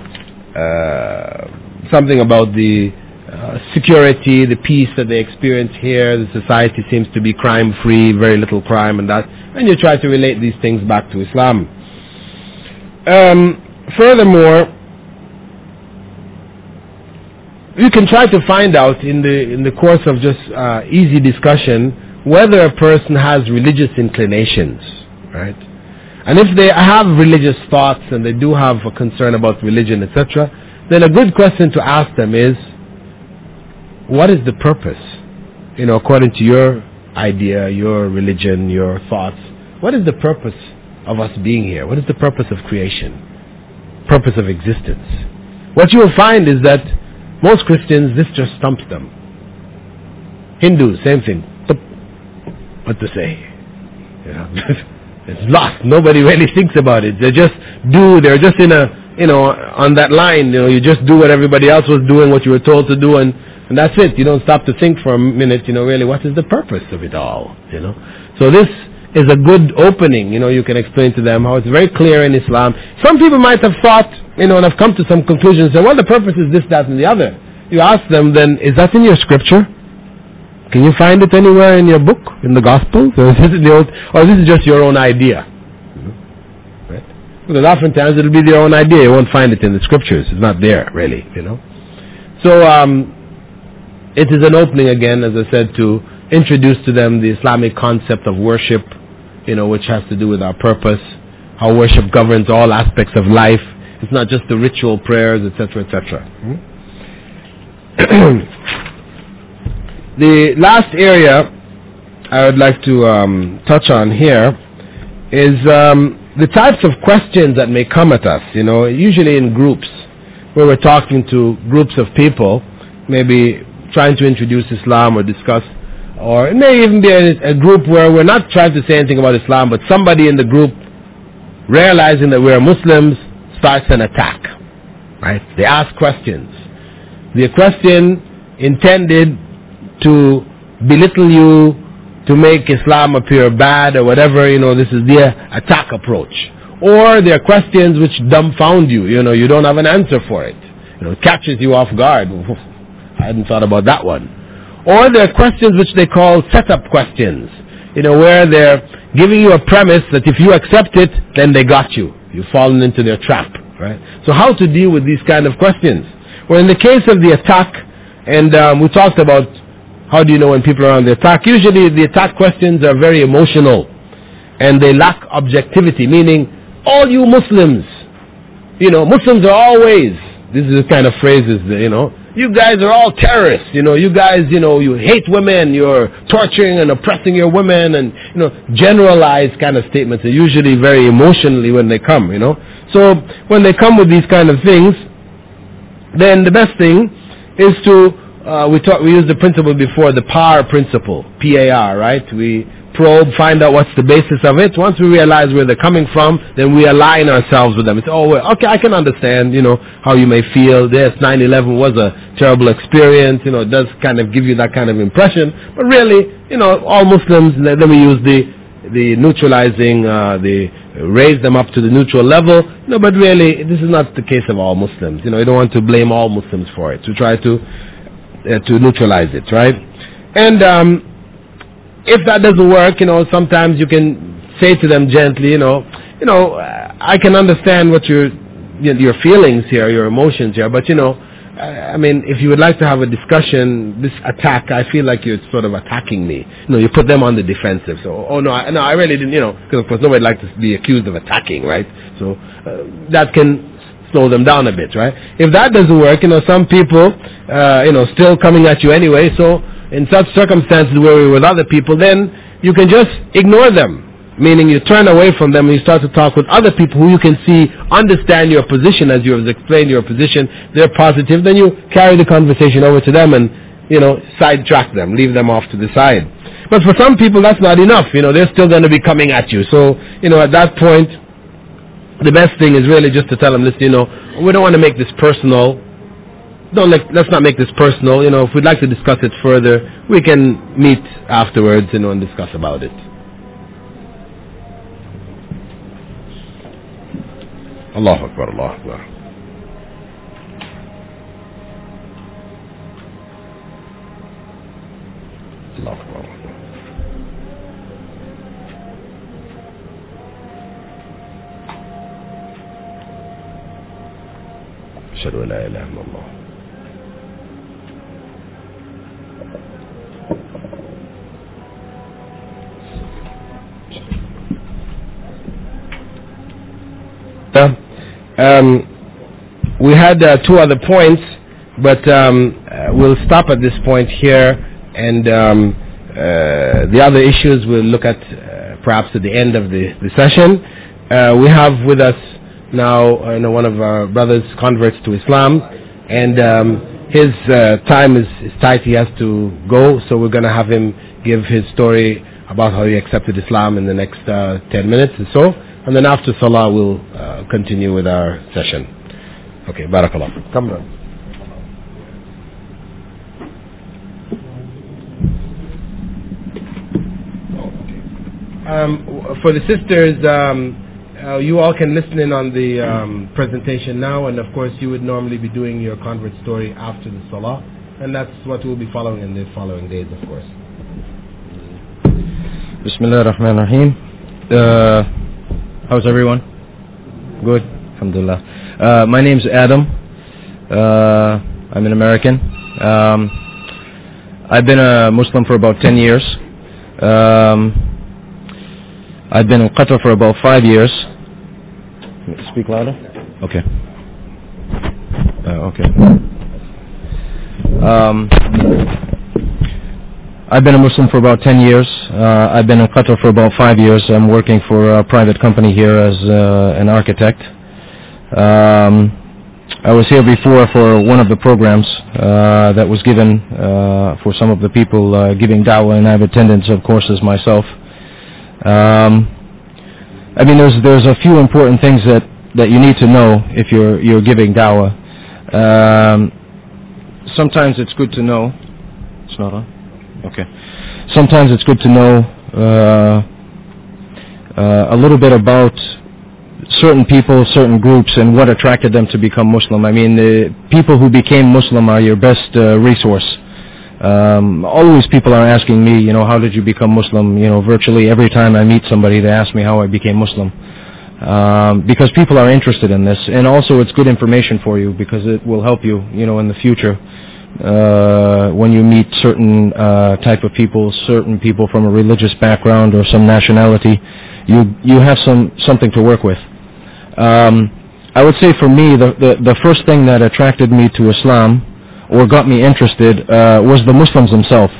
security, the peace that they experience here. The society seems to be crime-free, very little crime and that. And you try to relate these things back to Islam. Furthermore, you can try to find out in the course of just easy discussion whether a person has religious inclinations, right? And if they have religious thoughts and they do have a concern about religion, etc., then a good question to ask them is, what is the purpose? According to your idea, your religion, your thoughts, what is the purpose of us being here? What is the purpose of creation? Purpose of existence? What you will find is that most Christians, this just stumps them. Hindus, same thing. What to say? It's lost. Nobody really thinks about it. They're just in on that line. You just do what everybody else was doing, what you were told to do, and that's it. You don't stop to think for a minute, really, what is the purpose of it all? So this is a good opening. You can explain to them how it's very clear in Islam. Some people might have thought, and have come to some conclusions, and the purpose is this, that, and the other. You ask them, then, is that in your scripture? Can you find it anywhere in your book, in the Gospels? Or this is just your own idea? Right? Because oftentimes it'll be their own idea. You won't find it in the scriptures. It's not there, really, So, it is an opening again, as I said, to introduce to them the Islamic concept of worship, which has to do with our purpose, how worship governs all aspects of life. It's not just the ritual prayers, etc., etc. The last area I would like to touch on here is the types of questions that may come at us, usually in groups, where we're talking to groups of people, maybe trying to introduce Islam or discuss, or it may even be a group where we're not trying to say anything about Islam, but somebody in the group, realizing that we're Muslims, starts an attack, right? They ask questions. The question intended to belittle you, to make Islam appear bad or whatever, this is their attack approach. Or there are questions which dumbfound you, you don't have an answer for it. It catches you off guard. I hadn't thought about that one. Or there are questions which they call setup questions, where they're giving you a premise that if you accept it, then they got you. You've fallen into their trap, right? So how to deal with these kind of questions? Well, in the case of the attack, and we talked about how do you know when people are on the attack. Usually the attack questions are very emotional, and they lack objectivity, meaning, all you Muslims, Muslims are always, this is the kind of phrases, you guys are all terrorists, you guys, you hate women, you're torturing and oppressing your women, and, generalized kind of statements are usually very emotionally when they come, So, when they come with these kind of things, then the best thing is to we used the principle before, the PAR principle, P-A-R, right? We probe, find out what's the basis of it. Once we realize where they're coming from, then we align ourselves with them. It's, okay, I can understand, how you may feel. Yes, 9/11 was a terrible experience. It does kind of give you that kind of impression. But really, all Muslims, then we use the neutralizing, raise them up to the neutral level. But really, this is not the case of all Muslims. You don't want to blame all Muslims for it. We try to neutralize it, right? And if that doesn't work, sometimes you can say to them gently, I can understand what your feelings here, your emotions here, but if you would like to have a discussion, this attack, I feel like you're sort of attacking me. You put them on the defensive. So, no, I really didn't, because of course nobody likes to be accused of attacking, right? So that can slow them down a bit, right? If that doesn't work, some people, still coming at you anyway. So in such circumstances where we're with other people, then you can just ignore them. Meaning you turn away from them and you start to talk with other people who you can see understand your position as you have explained your position. They're positive. Then you carry the conversation over to them and, sidetrack them, leave them off to the side. But for some people that's not enough. They're still going to be coming at you. So, at that point, the best thing is really just to tell them, listen, we don't want to make this personal. Let's not make this personal. If we'd like to discuss it further, we can meet afterwards, and discuss about it. Allahu Akbar, Allahu Akbar. Allahu Akbar. Ashhadu an la ilaha illallah. We had two other points, but we'll stop at this point here, and the other issues we'll look at perhaps at the end of the session. We have with us now one of our brothers converts to Islam, and his time is tight. He has to go, so we're going to have him give his story about how he accepted Islam in the next 10 minutes or so. And then after Salah, we'll continue with our session. Okay, Barakallah. Come on. For the sisters, you all can listen in on the presentation now, and of course you would normally be doing your convert story after the Salah, and that's what we'll be following in the following days, of course. Bismillah ar-Rahman ar-Rahim. How's everyone? Good? Alhamdulillah. My name's Adam. I'm an American. I've been a Muslim for about 10 years. I've been in Qatar for about 5 years. Speak louder? Okay. Okay. I've been a Muslim for about 10 years. I've been in Qatar for about 5 years. I'm working for a private company here as an architect. I was here before for one of the programs that was given for some of the people giving da'wah, and I've attended some courses myself. There's a few important things that you need to know if you're giving da'wah. Sometimes it's good to know. It's not on? Okay. Sometimes it's good to know a little bit about certain people, certain groups, and what attracted them to become Muslim. The people who became Muslim are your best resource. Always people are asking me, how did you become Muslim? Virtually every time I meet somebody, they ask me how I became Muslim. Because people are interested in this, and also it's good information for you because it will help you, in the future. When you meet certain type of people, certain people from a religious background or some nationality, you have something to work with. I would say for me, the first thing that attracted me to Islam or got me interested was the Muslims themselves.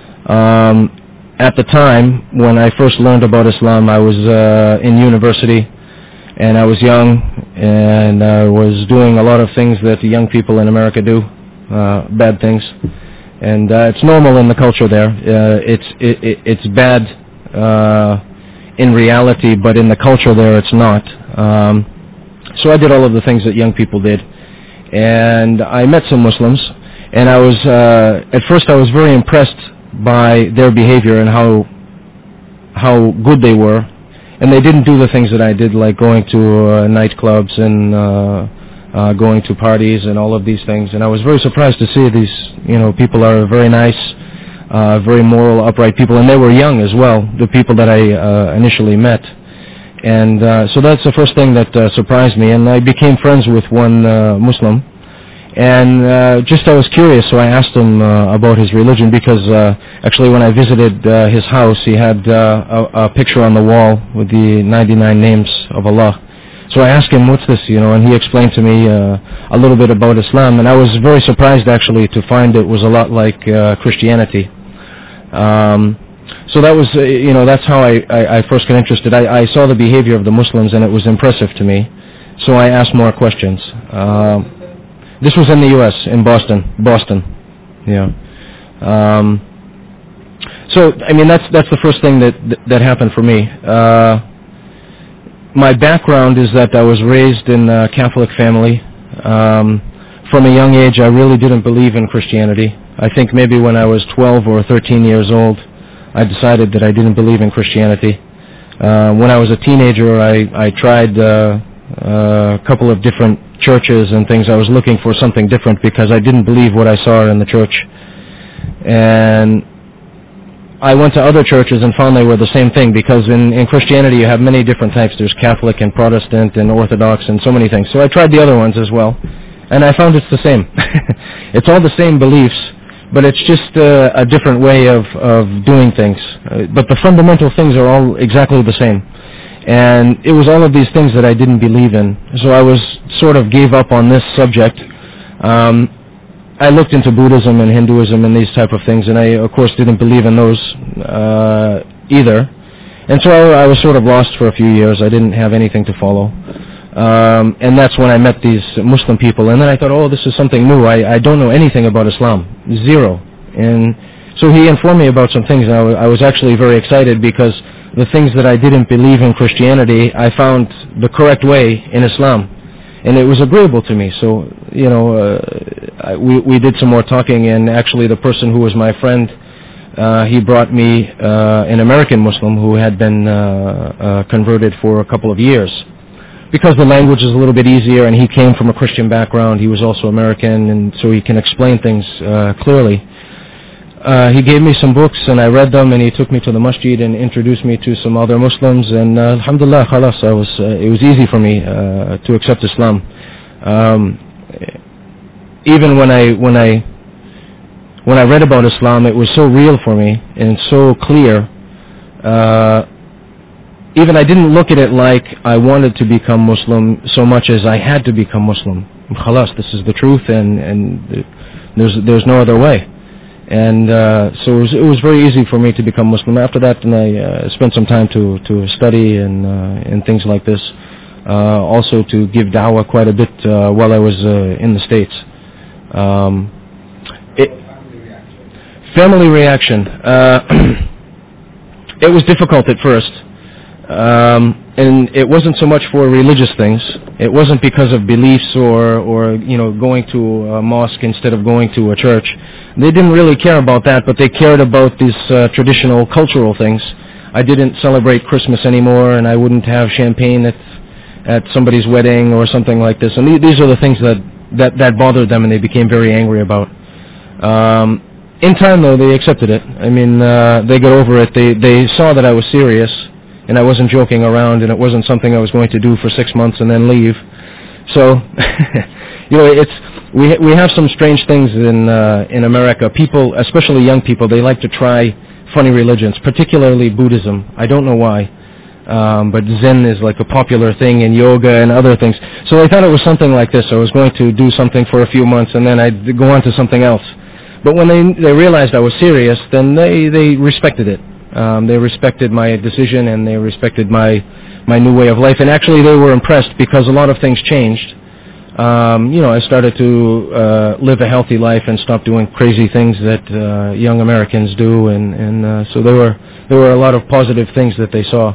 At the time when I first learned about Islam, I was in university, and I was young, and I was doing a lot of things that the young people in America do. Bad things. And it's normal in the culture there. It's bad in reality, but in the culture there it's not. So I did all of the things that young people did. And I met some Muslims, and I was, at first I was very impressed by their behavior and how good they were. And they didn't do the things that I did, like going to nightclubs and going to parties and all of these things. And I was very surprised to see these, people are very nice, very moral, upright people. And they were young as well, the people that I initially met. And so that's the first thing that surprised me. And I became friends with one Muslim. And I was curious, so I asked him about his religion, because actually when I visited his house, he had a picture on the wall with the 99 names of Allah. So I asked him, what's this, and he explained to me a little bit about Islam. And I was very surprised, actually, to find it was a lot like Christianity. So that was, that's how I first got interested. I saw the behavior of the Muslims, and it was impressive to me. So I asked more questions. This was in the U.S., in Boston. Yeah. So, that's the first thing that happened for me. My background is that I was raised in a Catholic family. From a young age, I really didn't believe in Christianity. I think maybe when I was 12 or 13 years old, I decided that I didn't believe in Christianity. When I was a teenager, I tried a couple of different churches and things. I was looking for something different because I didn't believe what I saw in the church. And I went to other churches and found they were the same thing, because in Christianity you have many different types. There's Catholic and Protestant and Orthodox and so many things. So I tried the other ones as well, and I found it's the same. It's all the same beliefs, but it's just a different way of doing things. But the fundamental things are all exactly the same. And it was all of these things that I didn't believe in. So I sort of gave up on this subject. I looked into Buddhism and Hinduism and these type of things, and I, of course, didn't believe in those either. And so I was sort of lost for a few years. I didn't have anything to follow. And that's when I met these Muslim people. And then I thought, oh, this is something new. I don't know anything about Islam. Zero. And so he informed me about some things, and I was actually very excited, because the things that I didn't believe in Christianity, I found the correct way in Islam. And it was agreeable to me. So, we did some more talking, and actually the person who was my friend, he brought me an American Muslim who had been converted for a couple of years. Because the language is a little bit easier, and he came from a Christian background. He was also American, and so he can explain things clearly. He gave me some books, and I read them, and he took me to the masjid and introduced me to some other Muslims, and alhamdulillah, khalas, it was easy for me to accept Islam. Even when I read about Islam, it was so real for me and so clear. Even I didn't look at it like I wanted to become Muslim so much as I had to become Muslim. Khalas, this is the truth, and there's no other way. And so it was very easy for me to become Muslim. After that, and I spent some time to study and things like this. Also to give da'wah quite a bit while I was in the States. Family reaction. It was difficult at first. And it wasn't so much for religious things. It wasn't because of beliefs or going to a mosque instead of going to a church. They didn't really care about that, but they cared about these traditional cultural things. I didn't celebrate Christmas anymore, and I wouldn't have champagne at somebody's wedding or something like this. And these are the things that bothered them, and they became very angry about. In time, though, they accepted it. They got over it. They saw that I was serious, and I wasn't joking around, and it wasn't something I was going to do for 6 months and then leave. So, we have some strange things in America. People, especially young people, they like to try funny religions, particularly Buddhism. I don't know why, but Zen is like a popular thing, and yoga and other things. So they thought it was something like this. I was going to do something for a few months, and then I'd go on to something else. But when they realized I was serious, then they respected it. They respected my decision, and they respected my new way of life. And actually they were impressed, because a lot of things changed. I started to live a healthy life and stop doing crazy things that young Americans do, and so there were a lot of positive things that they saw.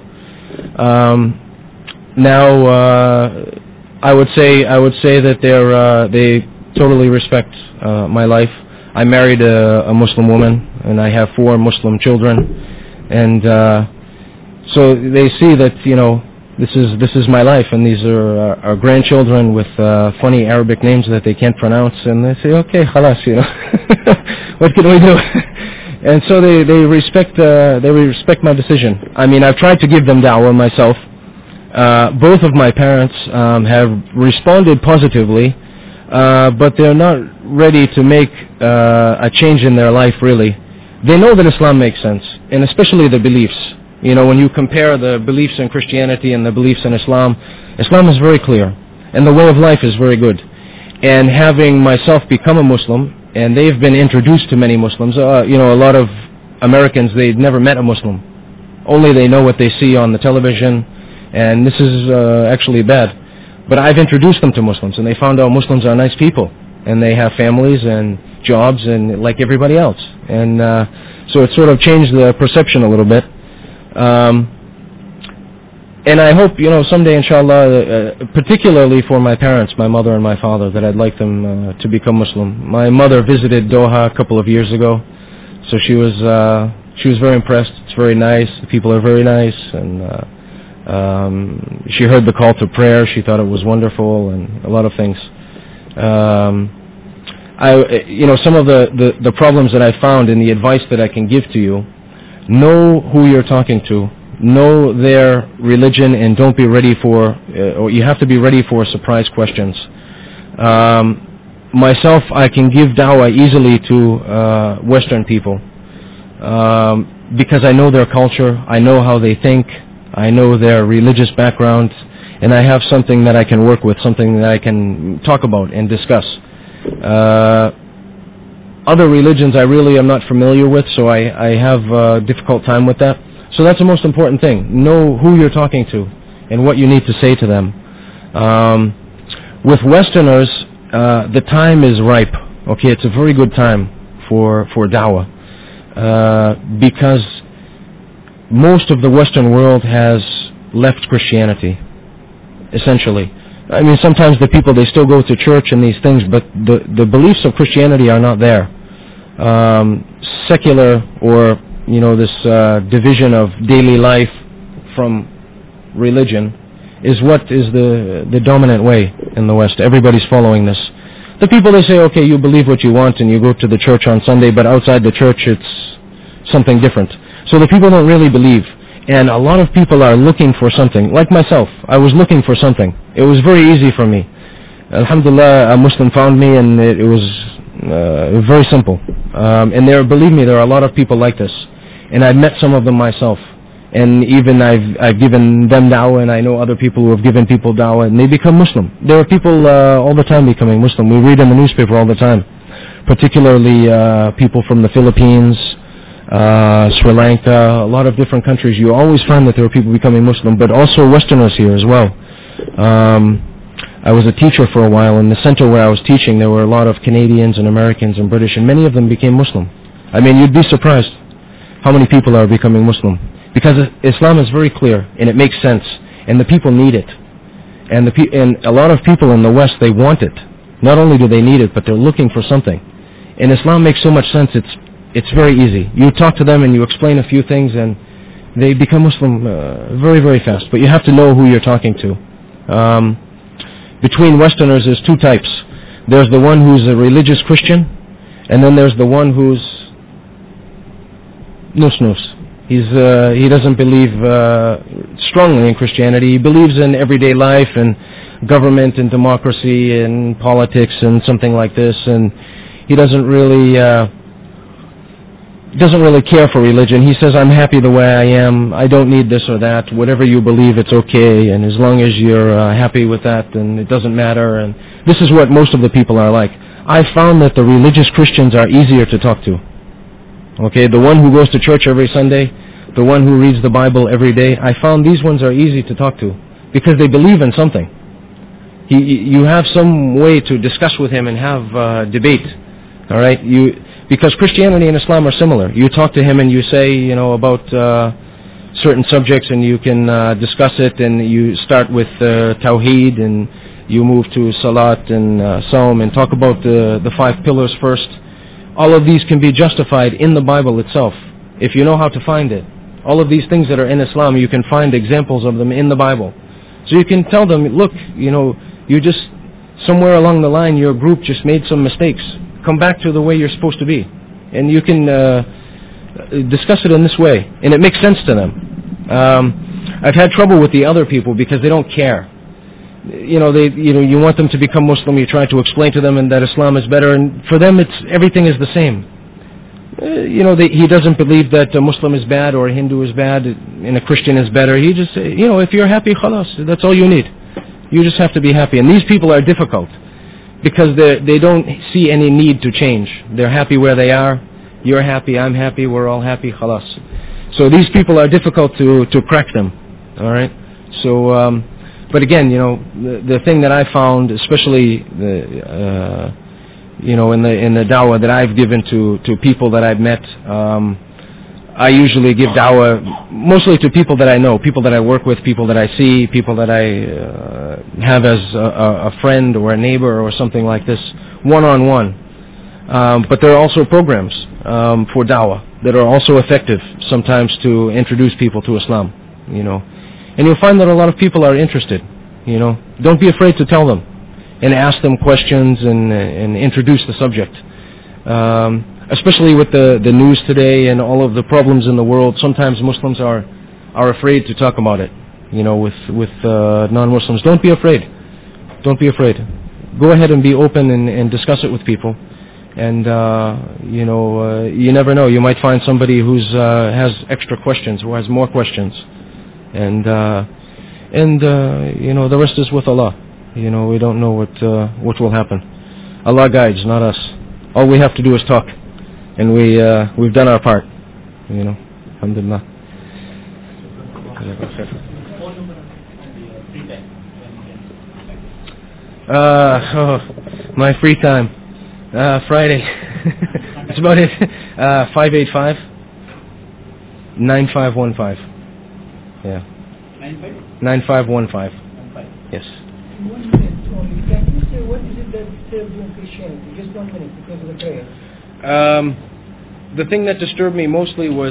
Now, I would say that they totally respect my life. I married a Muslim woman, and I have 4 Muslim children, and so they see that this is my life, and these are our grandchildren with funny Arabic names that they can't pronounce, and they say, okay, khalas, what can we do? And so they respect my decision. I mean, I've tried to give them da'wah myself. Both of my parents have responded positively, but they're not ready to make a change in their life, really. They know that Islam makes sense, and especially the beliefs. When you compare the beliefs in Christianity and the beliefs in Islam, Islam is very clear, and the way of life is very good. And having myself become a Muslim, and they've been introduced to many Muslims, a lot of Americans, they've never met a Muslim. Only they know what they see on the television, and this is actually bad. But I've introduced them to Muslims, and they found out Muslims are nice people, and they have families and jobs and like everybody else. And so it sort of changed the perception a little bit. And I hope, someday, inshallah, particularly for my parents, my mother and my father, that I'd like them to become Muslim. My mother visited Doha a couple of years ago, so she was very impressed. It's very nice. The people are very nice, and she heard the call to prayer. She thought it was wonderful, and a lot of things. Some of the problems that I found in the advice that I can give to you: know who you're talking to, know their religion, and don't be ready for, or you have to be ready for surprise questions. Myself, I can give da'wah easily to Western people because I know their culture, I know how they think, I know their religious background, and I have something that I can work with, something that I can talk about and discuss. Other religions I really am not familiar with, so I have a difficult time with that. So that's the most important thing. Know who you're talking to and what you need to say to them. With Westerners, the time is ripe. Okay, it's a very good time for da'wah because most of the Western world has left Christianity, essentially. I mean, sometimes the people, they still go to church and these things, but the beliefs of Christianity are not there. Secular, or this division of daily life from religion is what is the dominant way in the West. Everybody's following this. The people, they say, okay, you believe what you want and you go to the church on Sunday, but outside the church it's something different. So the people don't really believe. And a lot of people are looking for something. Like myself, I was looking for something. It was very easy for me. Alhamdulillah, a Muslim found me, and it was very simple. And believe me, there are a lot of people like this. And I've met some of them myself. And even I've given them da'wah, and I know other people who have given people da'wah, and they become Muslim. There are people all the time becoming Muslim. We read in the newspaper all the time. Particularly people from the Philippines, Sri Lanka, a lot of different countries. You always find that there are people becoming Muslim, but also Westerners here as well. I was a teacher for a while. In the center where I was teaching, there were a lot of Canadians and Americans and British, and many of them became Muslim. I mean, you'd be surprised how many people are becoming Muslim. Because Islam is very clear, and it makes sense, and the people need it. And a lot of people in the West, they want it. Not only do they need it, but they're looking for something. And Islam makes so much sense, it's very easy. You talk to them and you explain a few things, and they become Muslim very, very fast. But you have to know who you're talking to. Between Westerners, there's two types. There's the one who's a religious Christian, and then there's the one who's nus-nus. He doesn't believe strongly in Christianity. He believes in everyday life and government and democracy and politics and something like this, and he doesn't really care for religion. He says, I'm happy the way I am. I don't need this or that. Whatever you believe, it's okay, and as long as you're happy with that, then it doesn't matter. And this is what most of the people are like. I found that the religious Christians are easier to talk to. Okay, the one who goes to church every Sunday, the one who reads the Bible every day, I found these ones are easy to talk to because they believe in something. You have some way to discuss with him and have debate. All right, because Christianity and Islam are similar. You talk to him and you say, about certain subjects, and you can discuss it, and you start with Tawheed, and you move to Salat and Sawm, and talk about the 5 pillars first. All of these can be justified in the Bible itself, if you know how to find it. All of these things that are in Islam, you can find examples of them in the Bible. So you can tell them, look, you just, somewhere along the line, your group just made some mistakes. Come back to the way you're supposed to be. And you can discuss it in this way. And it makes sense to them. I've had trouble with the other people because they don't care. You want them to become Muslim, you try to explain to them and that Islam is better, and for them everything is the same. He doesn't believe that a Muslim is bad or a Hindu is bad and a Christian is better. He just say, if you're happy, khalas, that's all you need. You just have to be happy. And these people are difficult because they don't see any need to change. They're happy where they are. You're happy, I'm happy, we're all happy, khalas. So these people are difficult to crack them. All right? So, but again, the thing that I found, especially in the dawah that I've given to people that I've met, I usually give dawah mostly to people that I know, people that I work with, people that I see, people that I have as a friend or a neighbor or something like this, one-on-one. But there are also programs for dawah that are also effective sometimes to introduce people to Islam, And you'll find that a lot of people are interested, Don't be afraid to tell them and ask them questions and introduce the subject. Especially with the news today and all of the problems in the world, sometimes Muslims are afraid to talk about it, with non-Muslims. Don't be afraid. Don't be afraid. Go ahead and be open and discuss it with people. And, you never know. You might find somebody who has extra questions, who has more questions. And the rest is with Allah. We don't know what will happen. Allah guides, not us. All we have to do is talk, and we've done our part. Alhamdulillah. My free time, Friday. That's about it. 585-9515. Yeah. 9515. Yes. 1 minute only. Can you say what is it that disturbs you in Christianity? Just 1 minute because of the prayer. The thing that disturbed me mostly was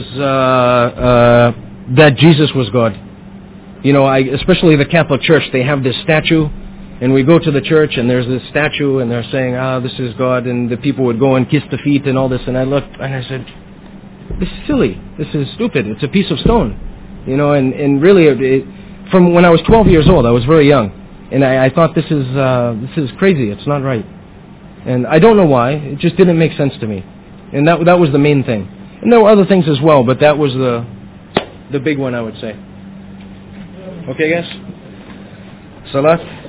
that Jesus was God. Especially the Catholic Church, they have this statue, and we go to the church and there's this statue and they're saying, this is God, and the people would go and kiss the feet and all this, and I looked and I said, this is silly, this is stupid, it's a piece of stone. And really, from when I was 12 years old, I was very young, and I thought this is crazy. It's not right, and I don't know why. It just didn't make sense to me, and that was the main thing. And there were other things as well, but that was the big one, I would say. Okay, guys. Salat.